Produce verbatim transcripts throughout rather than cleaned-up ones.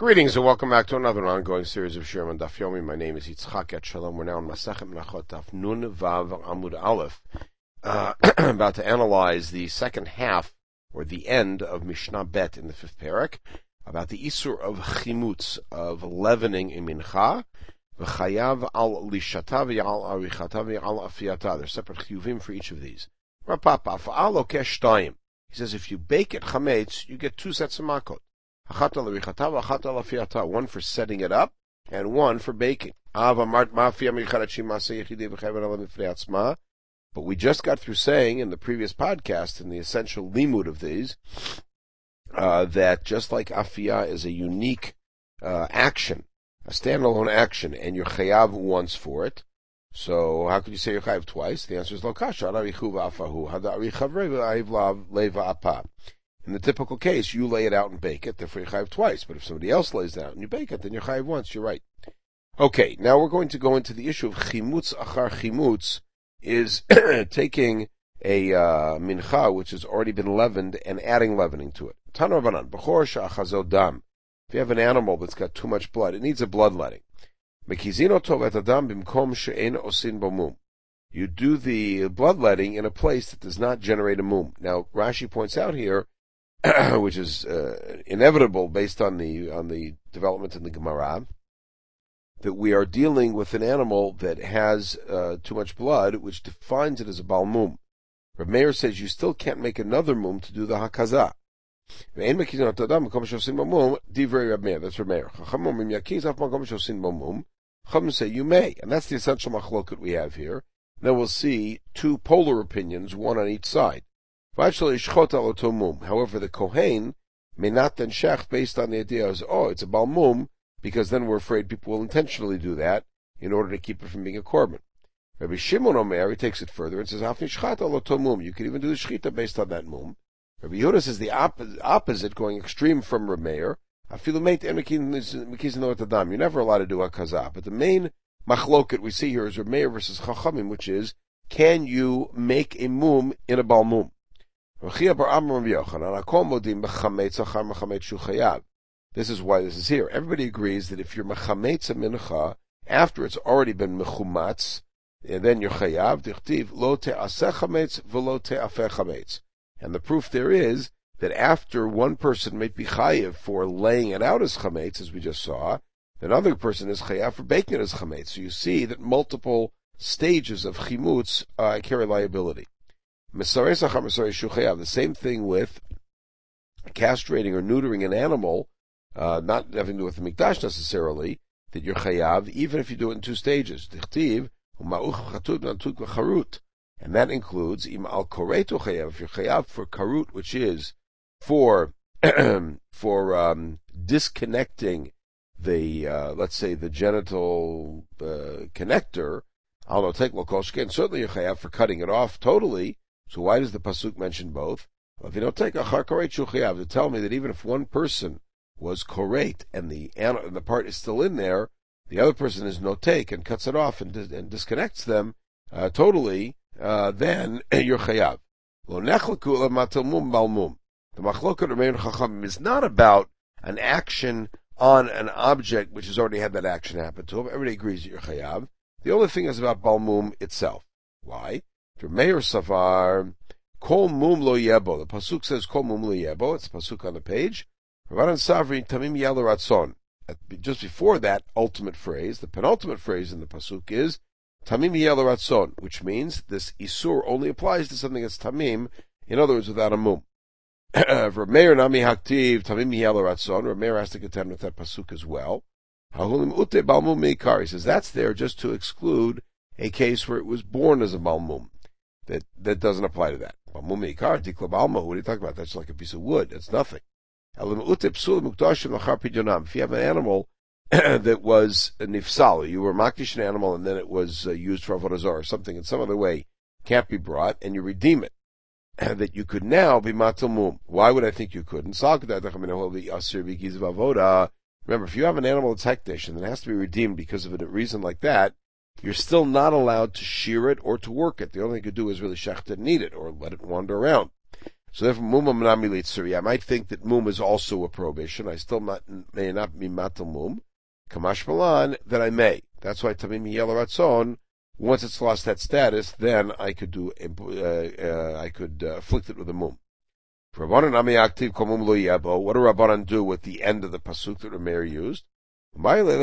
Greetings and welcome back to another ongoing series of Shirim on Daf Yomi. My name is Yitzchak Etshalom. We're now in Masechet Menachot Daf Nun Vav Amud Aleph, uh, about to analyze the second half, or the end, of Mishnah Bet in the fifth parak, about the Isur of Chimutz, of leavening in Mincha, V'chayav al Lishata v'yal Arichata v'yal Afiyata. There's separate chiyuvim for each of these. Rapapa, Fa'al Lokeh Shtayim. He says if you bake it chametz, you get two sets of makot. One for setting it up, and one for baking. But we just got through saying in the previous podcast, in the essential limud of these, uh, that just like afiyah is a unique uh, action, a standalone action, and you're chayav once for it, so how could you say you're chayav twice? The answer is lo kasha. In the typical case, you lay it out and bake it, therefore you chayav twice. But if somebody else lays it out and you bake it, then you're chayav once. You're right. Okay, now we're going to go into the issue of chimutz achar chimutz, is taking a uh, mincha which has already been leavened and adding leavening to it. Tana Rabbanan, b'chor she'achazo dam. If you have an animal that's got too much blood, it needs a bloodletting. Mekizino tov et adam bimkom she'en osin bo mum. You do the bloodletting in a place that does not generate a mum. Now Rashi points out here, which is uh, inevitable based on the on the development in the Gemara, that we are dealing with an animal that has uh, too much blood, which defines it as a bal mum. Reb Meir says you still can't make another mum to do the hakazah. Divrei Reb Meir, that's Reb Meir. Chachamim say you may, and that's the essential machloket we have here. Then we'll see two polar opinions, one on each side. However, the Kohen may not then shech based on the idea of, oh, it's a balmum, because then we're afraid people will intentionally do that in order to keep it from being a korban. Rabbi Shimon Omer, he takes it further and says, you can even do the shchita based on that mum. Rabbi Yehuda says the opposite, going extreme from Reb Meir. You're never allowed to do a kazah. But the main machloket we see here is Reb Meir versus Chachamim, which is, can you make a mum in a balmum? This is why this is here. Everybody agrees that if you're mechametz a mincha after it's already been mechumatz, and then you're chayav, dichtiv lo te'aseh chametz v'lo te'afeh chametz. And the proof there is that after one person may be chayav for laying it out as chametz, as we just saw, another person is chayav for baking it as chametz. So you see that multiple stages of chimutz uh, carry liability. The same thing with castrating or neutering an animal, uh, not having to do with the mikdash necessarily, that you're chayav, even if you do it in two stages. And that includes im al koretu chayav, if you're chayav for karut, which is for for um, disconnecting the uh, let's say the genital uh, connector. I'll not take lokoshke, certainly you're chayav for cutting it off totally. So why does the pasuk mention both? Well, if you don't take a achar koret shuchayav, to tell me that even if one person was koret and the and the part is still in there, the other person is no take and cuts it off and, and disconnects them uh, totally, uh, then you're chayav. Lo nechlaku matalmum balmum. The machloket Rameir Chachamim is not about an action on an object which has already had that action happen to him. Everybody agrees that you're chayav. The only thing is about balmum itself. Why? Meir Savar, Kol Mum Lo Yebo. The pasuk says Kol Mum Lo Yebo. It's the pasuk on the page. Rabbanan Savri Tamim Yelo Ratzon. Just before that ultimate phrase, the penultimate phrase in the pasuk is Tamim Yelo Ratzon, which means this isur only applies to something that's tamim. In other words, without a mum. Meir Nami Haktiv Tamim Yelo Ratzon. Meir has to contend with that pasuk as well. Hahulim Ute Balmum Meikar. He says that's there just to exclude a case where it was born as a balmum. That that doesn't apply to that. What are you talking about? That's like a piece of wood. That's nothing. If you have an animal that was a nifsal, you were makdish an animal and then it was uh, used for avodah zarah or something in some other way, can't be brought, and you redeem it, that you could now be matal mum. Why would I think you couldn't? Remember, if you have an animal that's hekdesh and it has to be redeemed because of a reason like that, you're still not allowed to shear it or to work it. The only thing you could do is really shech it and eat it, or let it wander around. So therefore, mum amnami leitzuri. I might think that mum is also a prohibition. I still not, may not be matal mum. Kamash malan, that I may. That's why tamim hiyel ratzon. Once it's lost that status, then I could do, uh, uh, I could uh, afflict it with a mum. For Rabbanan ami aktiv kol mum lo yebo. What do Rabbanan do with the end of the pasuk that Rameir used? What do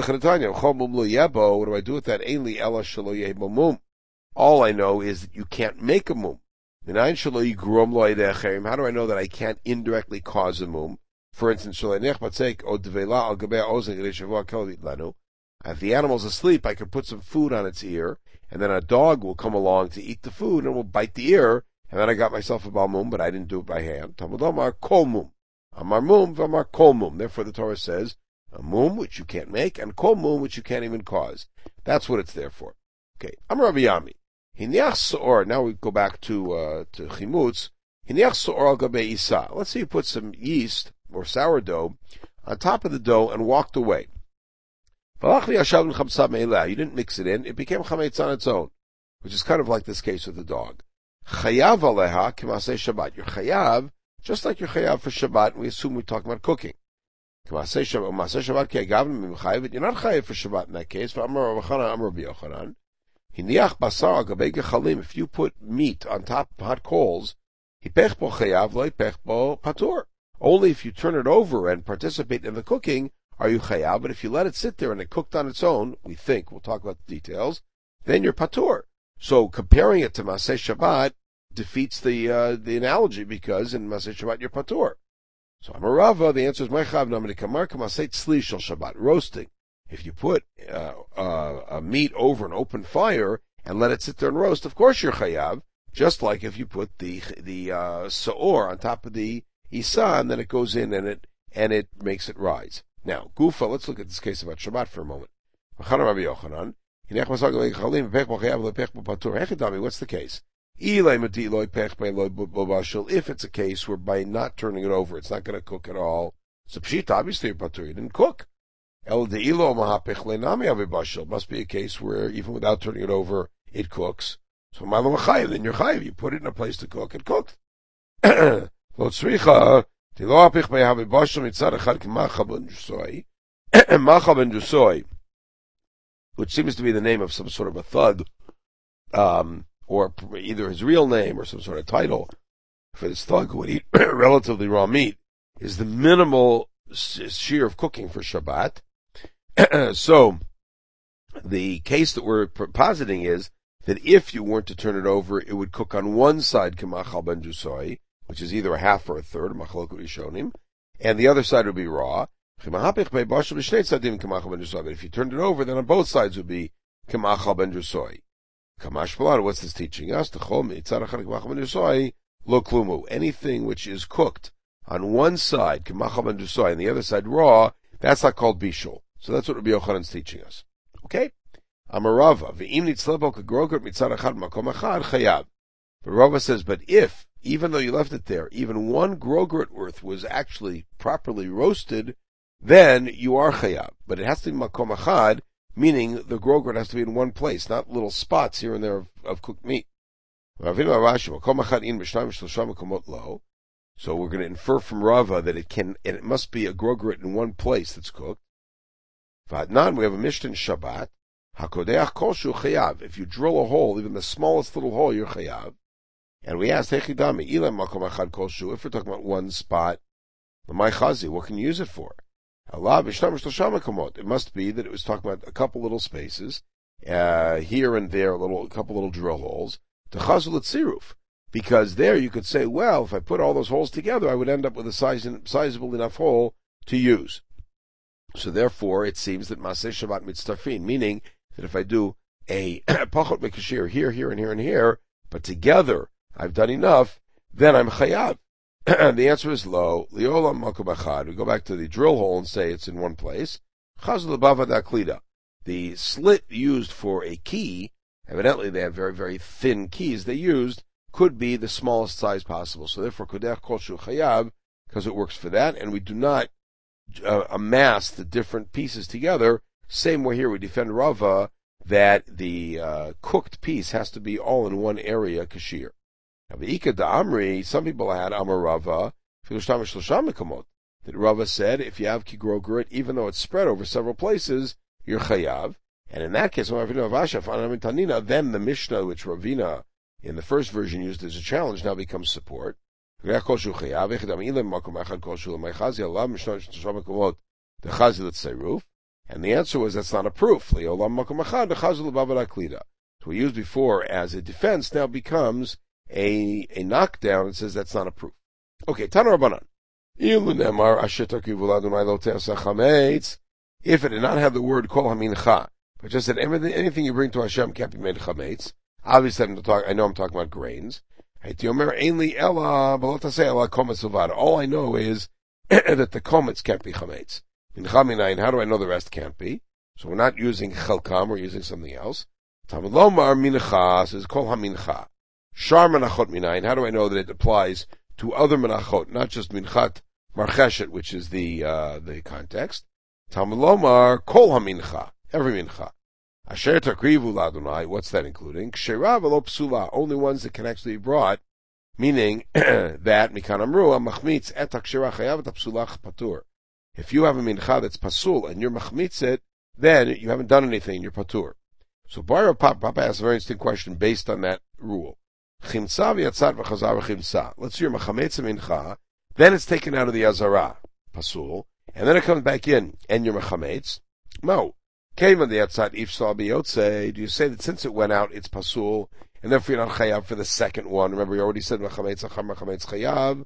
I do with that? Ainli ela shelo yebo mum. All I know is that you can't make a mum. How do I know that I can't indirectly cause a mum? For instance, if the animal's asleep, I could put some food on its ear, and then a dog will come along to eat the food and will bite the ear, and then I got myself a balmum, but I didn't do it by hand. Talmud Amar kol mum. Amar mum v'amar kol mum. Therefore the Torah says, a mum, which you can't make, and kol mum, which you can't even cause. That's what it's there for. Okay. Amar Rabbi Yami. Hiniach so'or. Now we go back to, uh, to chimutz. Hiniach so'or al gabe isa. Let's say you put some yeast, or sourdough, on top of the dough and walked away. You didn't mix it in, it became chametz on its own, which is kind of like this case with the dog. Chayav aleha k'maseh Shabbat. You're chayav, just like you're chayav for Shabbat, and we assume we're talking about cooking. K'maseh Shabbat ki agavim mimchayev, you're not chayav for Shabbat in that case. For Amar Rav Chana, Amar Rabbi Yochanan. Hiniach basar al gabei gechalim. If you put meat on top of hot coals, hipech bo chayav, lo hipech bo patur. Only if you turn it over and participate in the cooking are you chayav, but if you let it sit there and it cooked on its own, we think, we'll talk about the details, then you're patur. So comparing it to Maseh Shabbat defeats the uh, the analogy, because in Maseh Shabbat you're patur. So Amarava, the answer is Meichav Namini Kamar Kamaseh Tzli Shel Shabbat, roasting. If you put uh, uh, a meat over an open fire and let it sit there and roast, of course you're chayav, just like if you put the the uh, saor on top of the isa, and then it goes in and it and it makes it rise. Now, Gufa, let's look at this case about Shabbat for a moment. What's the case? If it's a case where by not turning it over, it's not going to cook at all, so pshita, obviously, you didn't cook. Must be a case where even without turning it over, it cooks. So then you're chayiv. You put it in a place to cook, it cooked. Which seems to be the name of some sort of a thug, um, or either his real name or some sort of title for this thug who would eat relatively raw meat, is the minimal shear of cooking for Shabbat. So, the case that we're positing is that if you weren't to turn it over, it would cook on one side, k'machal ben jusoi, which is either a half or a third, machlokut rishonim, and the other side would be raw. But if you turned it over, then on both sides would be k'machal ben jusoi. Kamash Palan, what's this teaching us? Anything which is cooked on one side, k'machal ben jusoi, and the other side raw, that's not called bishul. So that's what Rabbi Yochanan's teaching us. Okay? Amarava, v'im nitzlebo k'grogert mitzad achad makom achad chayav. But Rava says, but if, even though you left it there, even one grogert worth was actually properly roasted, then you are chayav. But it has to be makom achad, meaning the grogert has to be in one place, not little spots here and there of, of cooked meat. So we're going to infer from Rava that it can, and it must be a grogert in one place that's cooked. Vadnan, we have a Mishnah in Shabbat. Hakodeach koshu chayav. If you drill a hole, even the smallest little hole, you're chayav. And we asked, Hechidami, ilam makom achad koshu. If we're talking about one spot, l'may chazi, what can you use it for? Allah b'shtam shlosham makomot. It must be that it was talking about a couple little spaces, uh, here and there, a little, a couple little drill holes. Techazul etziruf. Because there you could say, well, if I put all those holes together, I would end up with a size, sizable enough hole to use. So therefore, it seems that Maseh Shabbat mitztafin, meaning that if I do a pachot mekashir here, here, and here, and here, but together I've done enough, then I'm chayav. The answer is lo. Liolam makom achad. We go back to the drill hole and say it's in one place. Chazul bava daklida. The slit used for a key, evidently they have very, very thin keys they used, could be the smallest size possible. So therefore, kodech koshu chayav, because it works for that, and we do not Uh, amass the different pieces together. Same way here we defend Rava that the uh, cooked piece has to be all in one area kashir. Now, V'ika Da'amri, some people had Amar Rava, that Rava said, if you have Kigro Grit, even though it's spread over several places, you're Chayav. And in that case, then the Mishnah, which Ravina in the first version used as a challenge, now becomes support. And the answer was, that's not a proof. So we used before as a defense, now becomes a, a knockdown and says that's not a proof. Okay, Tana Rabbanan. If it did not have the word kol hamincha, but just said everything, anything you bring to Hashem can't be made chametz. Obviously, I'm talk, I know I'm talking about grains. All I know is that the komets can't be chametz. How do I know the rest can't be? So we're not using chalkam, we're using something else. Talmud Lomar mincha says kol hamincha. Shar menachot minayin. How do I know that it applies to other menachot, not just minchat marcheshet, which is the uh, the context? Talmud Lomar kol hamincha, every mincha. Asher takrivu ladonai. What's that including? Kshera v'lo psula. Only ones that can actually be brought, meaning that mikan amru machmitz et kshera chayav et psulach patur. If you have a mincha that's pasul and you're machmitz it, then you haven't done anything. You're patur. So Bar Papa, Papa asks a very interesting question based on that rule. Chimtza v'yatzat v'chazar v'chimtza. Let's see your machametz mincha, then it's taken out of the azara, pasul, and then it comes back in, and your machametz. No. Kevan the yatzat ifsal biyotze. Do you say that since it went out, it's pasul, and therefore you're not chayav for the second one? Remember, you already said machametz achar machametz chayav.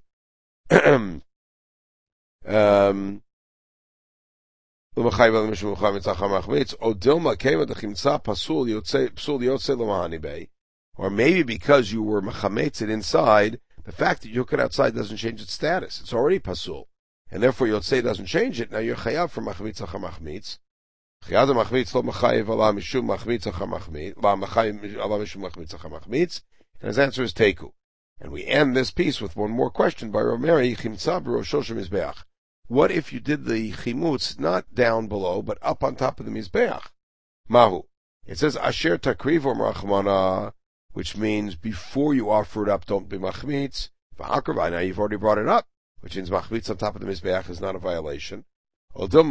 um. Odilma kevan the chimtza pasul yotze psul yotze l'mahani bei. Or maybe because you were mechametz it inside, the fact that you took it outside doesn't change its status. It's already pasul. And therefore you'll say it doesn't change it. Now you're chayav for machmitz achar machmitz. Chayad machmitz lo mechayev ala mishum machmitz achar machmitz. La mechayev ala mishum machmitz achar machmitz. And his answer is teku. And we end this piece with one more question by Romeri, chimtza b'rosho shel mizbeach. What if you did the chimutz not down below, but up on top of the mizbeach? Mahu. It says asher takriv or rachmana, which means before you offer it up, don't be machmitz. Now you've already brought it up, which means machmitz on top of the mizbeach is not a violation. Or the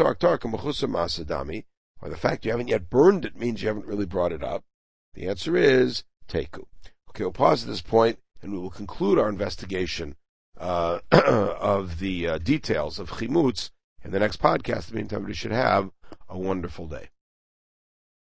fact you haven't yet burned it means you haven't really brought it up. The answer is teku. Okay, we'll pause at this point, and we will conclude our investigation uh, of the uh, details of chimutz in the next podcast. In the meantime, we should have a wonderful day.